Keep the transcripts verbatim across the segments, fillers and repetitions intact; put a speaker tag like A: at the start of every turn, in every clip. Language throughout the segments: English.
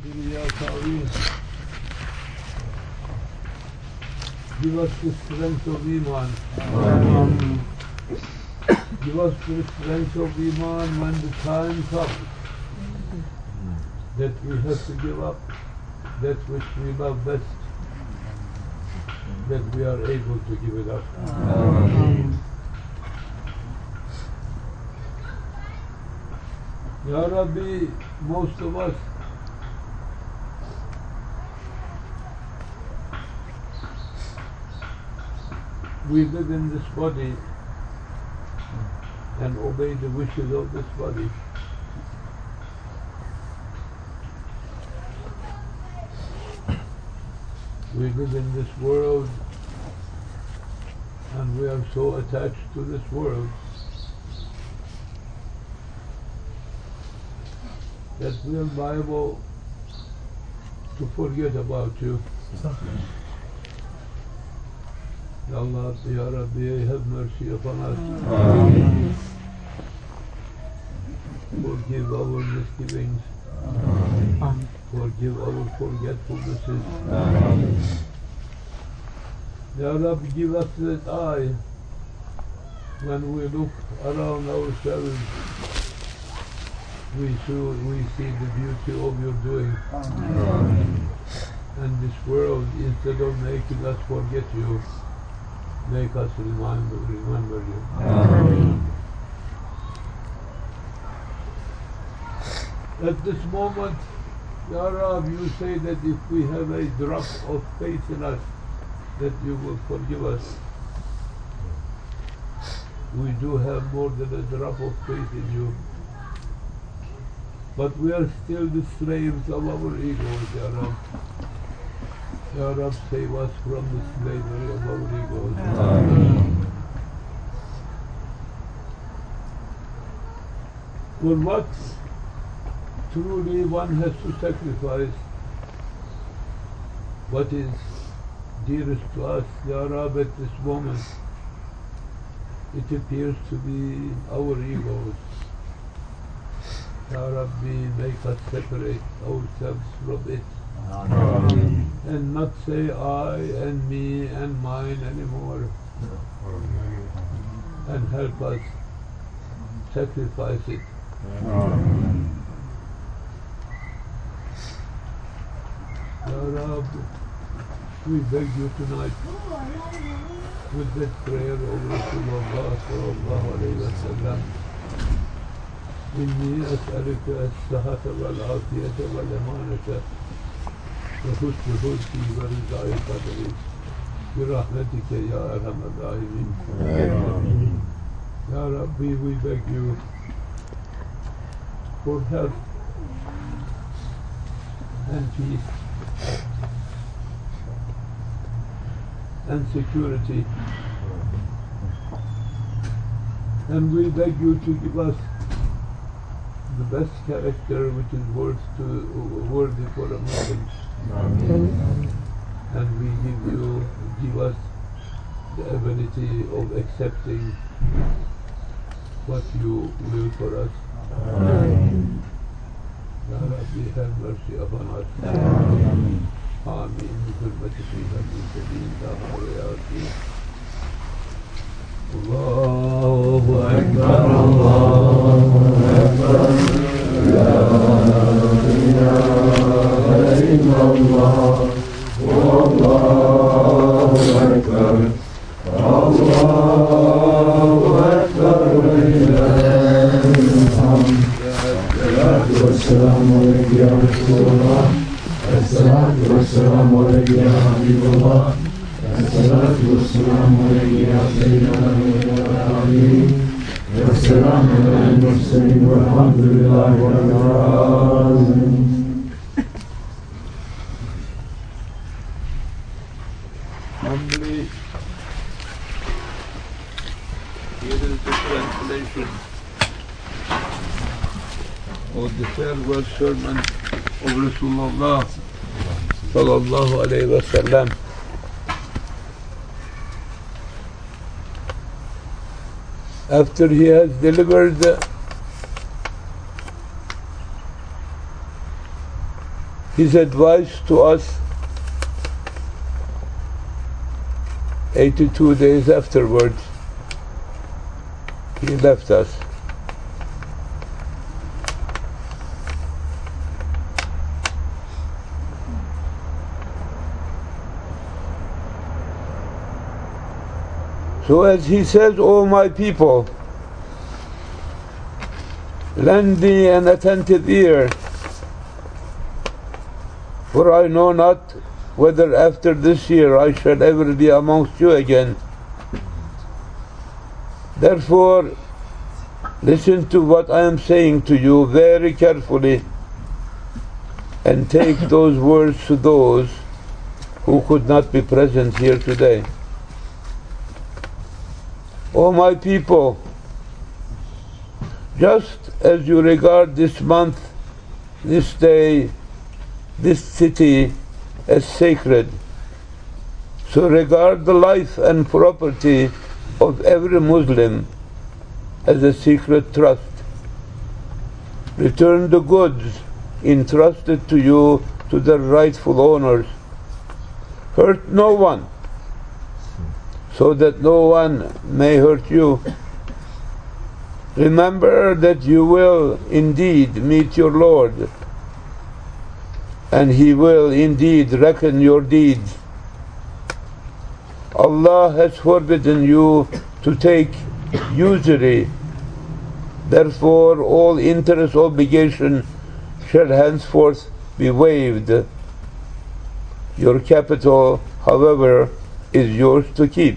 A: Qadri Ya Ta'ween. Give us the strength of Iman.
B: Amen.
A: Give us the strength of Iman when the time comes that we have to give up that which we love best, that we are able to give it up.
B: Amen.
A: Ya Rabbi, most of us we live in this body and obey the wishes of this body. We live in this world and we are so attached to this world that we are liable to forget about you. Ya Allah, Ya Rabbi, have mercy upon us.
B: Amen.
A: Forgive our misgivings.
B: Amen.
A: Forgive our forgetfulnesses.
B: Amen.
A: Ya Rabbi, give us that eye when we look around ourselves, we see, we see the beauty of your doing.
B: Amen.
A: And this world, instead of making us forget you, make us remember, remember you.
B: Amen.
A: At this moment, Ya Rab, you say that if we have a drop of faith in us, that you will forgive us. We do have more than a drop of faith in you. But we are still the slaves of our egos, Ya Rab. Ya Rab, save us from the slavery of our egos.
B: Amen.
A: For what truly one has to sacrifice, what is dearest to us, Ya Rab, at this moment, it appears to be our egos. Ya Rabbi, make us separate ourselves from it.
B: Amen.
A: And not say I and me and mine anymore. And help us sacrifice it.
B: Amen.
A: Ya Rab, we beg you tonight with that prayer of Rasulullah sallallahu alayhi wa sallam. إني أسألك الصحة والعافية والأمانة وحسن خلقي ورضاء قدري برحمتك يا أرحم الراحمين. Ya Rabbi, we beg you for health and peace and security, and we beg you to give us the best character which is worth to, worthy for a Muslim.
B: Amen.
A: And we give you, give us the ability of accepting what you will for us.
B: Amen.
A: Ya Rabbi, have mercy upon us.
B: Amen.
A: Amin. بحرمة سيدنا سيدنا حياتي. الله أكبر الله أكبر لا إله إلا الله والله أكبر الله أكبر ولله الحمد. الصلاة والسلام عليك يا رسول الله. الصلاة والسلام عليك يا حبيب الله. الصلاة والسلام عليك يا سيدنا العالمين. والسلام على المرسلين والحمد لله رب العالمين. Humbly, here is the translation of the farewell sermon of Rasulullah sallallahu alayhi wa sallam. After he has delivered his advice to us eighty-two days afterwards, he left us. So as he says, O my people, lend me an attentive ear, for I know not whether after this year I shall ever be amongst you again. Therefore, listen to what I am saying to you very carefully, and take those words to those who could not be present here today. O my people, just as you regard this month, this day, this city as sacred, so regard the life and property of every Muslim as a secret trust. Return the goods entrusted to you to their rightful owners. Hurt no one, so that no one may hurt you. Remember that you will indeed meet your Lord, and He will indeed reckon your deeds. Allah has forbidden you to take usury. Therefore, all interest obligation shall henceforth be waived. Your capital, however, is yours to keep.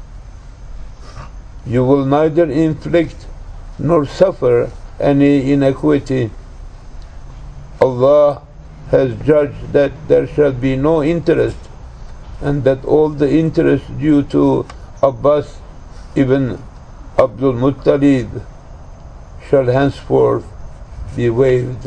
A: You will neither inflict nor suffer any iniquity. Allah has judged that there shall be no interest, and that all the interest due to Abbas ibn Abdul Muttalib shall henceforth be waived.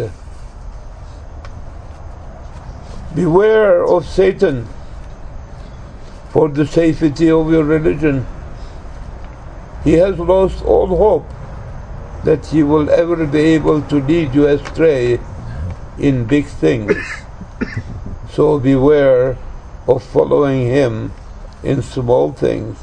A: Beware of Satan for the safety of your religion. He has lost all hope that he will ever be able to lead you astray in big things. So beware of following him in small things.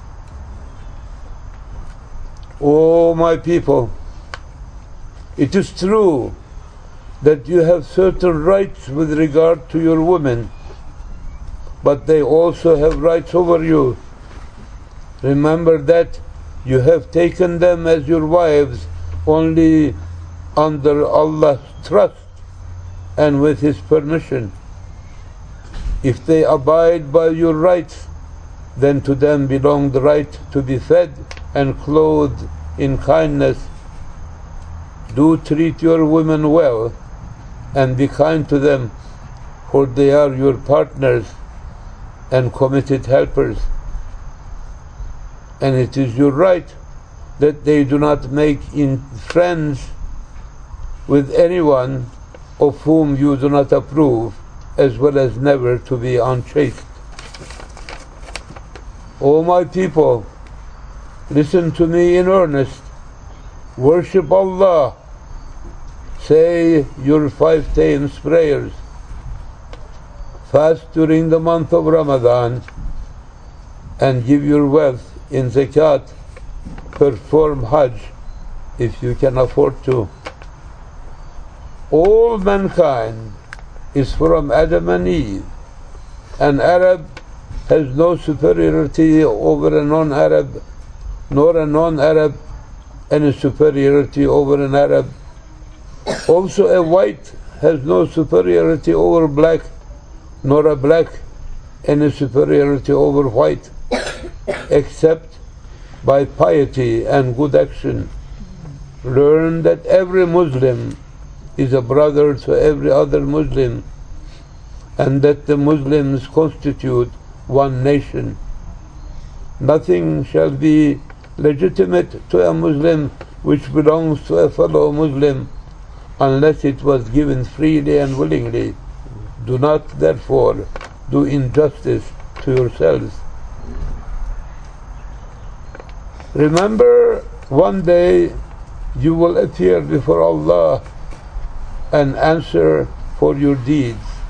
A: O my people, it is true that you have certain rights with regard to your women, but they also have rights over you. Remember that you have taken them as your wives only under Allah's trust and with His permission. If they abide by your rights, then to them belong the right to be fed and clothed in kindness. Do treat your women well and be kind to them, for they are your partners and committed helpers. And it is your right that they do not make in friends with anyone of whom you do not approve, as well as never to be unchaste. O my people, listen to me in earnest. Worship Allah. Say your five times prayers. Fast during the month of Ramadan and give your wealth in zakat. Perform Hajj if you can afford to. All mankind is from Adam and Eve. An Arab has no superiority over a non-Arab, nor a non-Arab any superiority over an Arab. Also a white has no superiority over black, nor a black any superiority over white, except by piety and good action. Learn that every Muslim is a brother to every other Muslim, and that the Muslims constitute one nation. Nothing shall be legitimate to a Muslim which belongs to a fellow Muslim unless it was given freely and willingly. Do not, therefore, do injustice to yourselves. Remember, one day you will appear before Allah and answer for your deeds.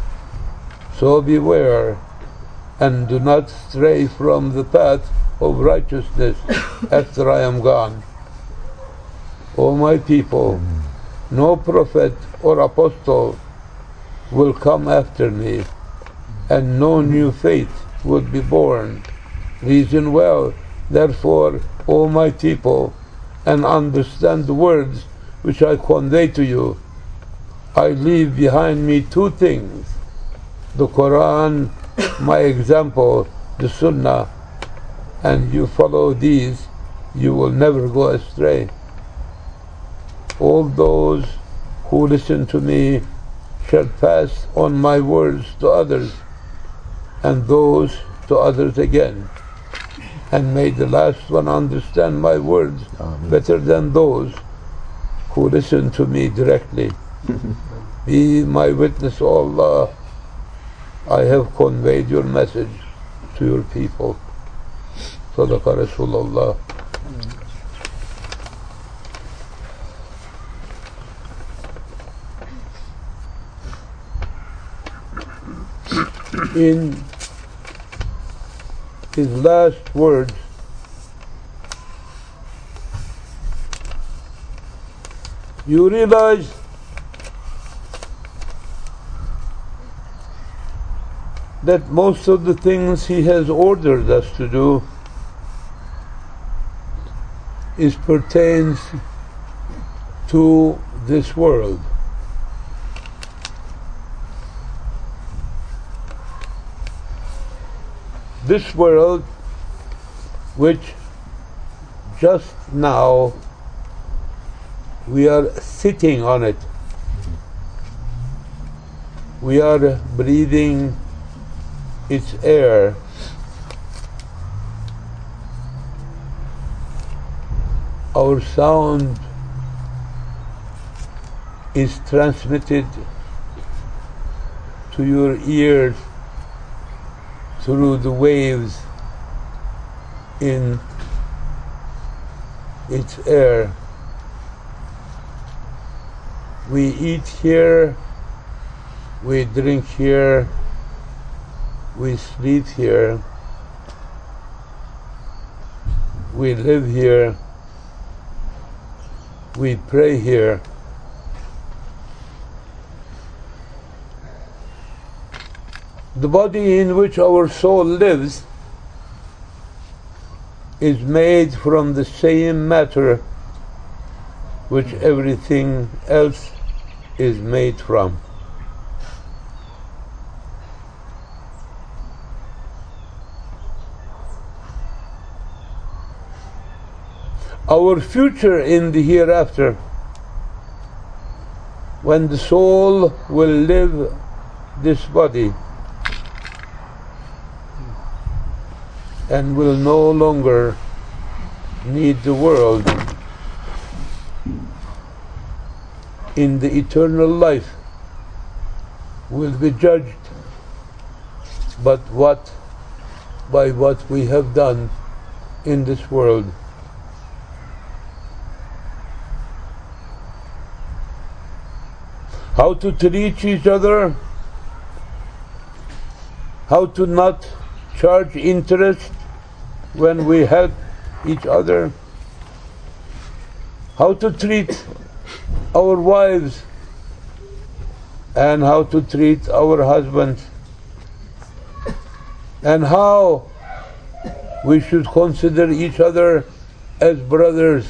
A: So beware and do not stray from the path of righteousness after I am gone. O my people, no prophet or apostle will come after me, and no new faith will be born. Reason well, therefore, O my people, and understand the words which I convey to you. I leave behind me two things: the Quran, my example, the Sunnah, and you follow these, you will never go astray. All those who listen to me shall pass on my words to others, and those to others again. And may the last one understand my words
C: Amen.
A: better than those who listen to me directly. Be my witness, O Allah, I have conveyed your message to your people. Sadaqa Rasulullah. In his last words, you realize that most of the things he has ordered us to do is pertains to this world. This world, which just now we are sitting on it, we are breathing its air, our sound is transmitted to your ears through the waves in its air. We eat here, we drink here, we sleep here, we live here, we pray here. The body in which our soul lives is made from the same matter which everything else is made from. Our future in the hereafter, when the soul will leave this body and will no longer need the world, in the eternal life will be judged but what by what we have done in this world. How to treat each other, how to not charge interest when we help each other, how to treat our wives and how to treat our husbands, and how we should consider each other as brothers.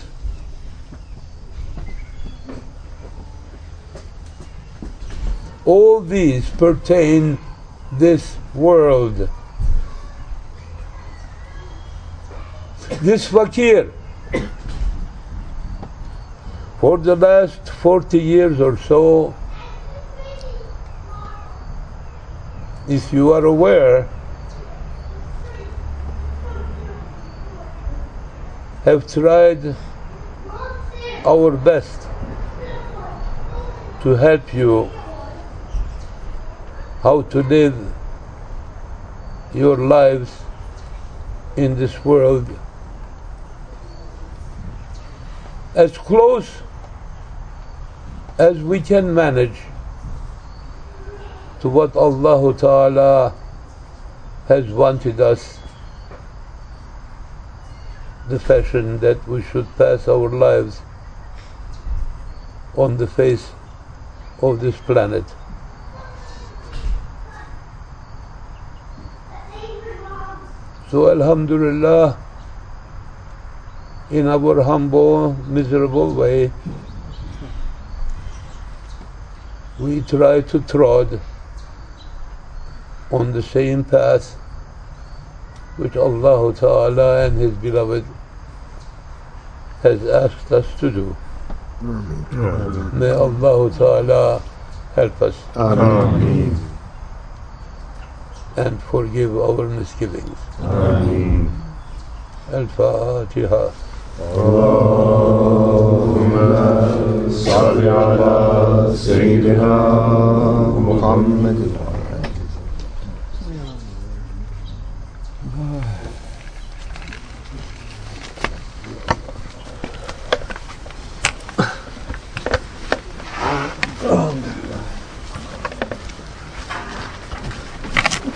A: All these pertain this world. This fakir, for the last forty years or so, if you are aware, have tried our best to help you how to live your lives in this world as close as we can manage to what Allah Ta'ala has wanted us, the fashion that we should pass our lives on the face of this planet. So Alhamdulillah, in our humble, miserable way, we try to trod on the same path which Allah Ta'ala and His Beloved has asked us to do.
B: Ameen.
A: May Allah Ta'ala help us
B: Ameen.
A: and forgive our misgivings.
B: Ameen.
A: Al-Fatiha.
B: اللهم صل على سيدنا محمد.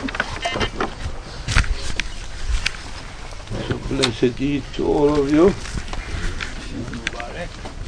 A: So blessed Eid to all of you.